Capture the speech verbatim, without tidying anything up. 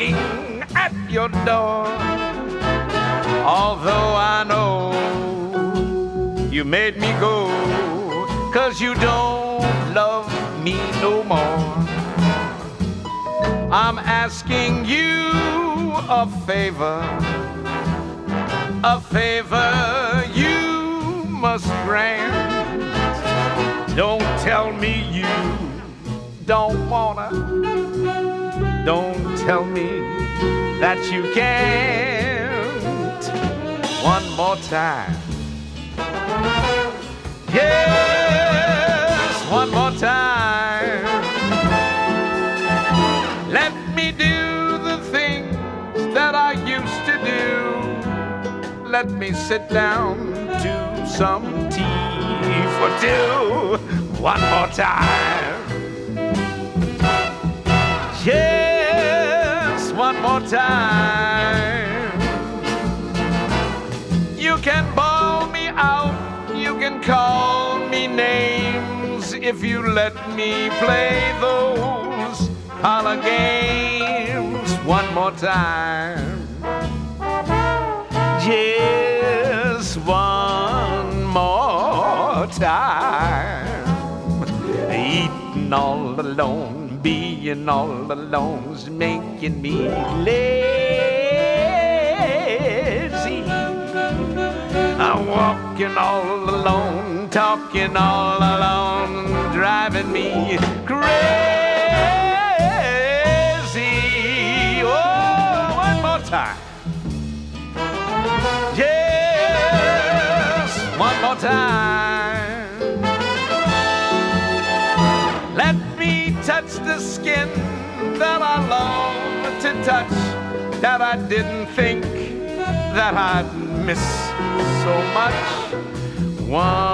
knocking at your door. Although I know you made me go, 'cause you don't love me no more. I'm asking you a favor, a favor you must grant. Don't tell me you don't wanna. Don't tell me that you can't. One more time. Yes, one more time. Let me do the things that I used to do. Let me sit down to some tea for two. One more time. Yes, one more time. You can bawl me out, you can call me names, if you let me play those holler games. One more time. Just one more time. Eating all alone, being all alone's making me lazy. I'm walking all alone, talking all alone, driving me crazy. Oh, one more time. Yes, one more time. Let me touch the skin that I long to touch, that I didn't think that I'd miss so much. One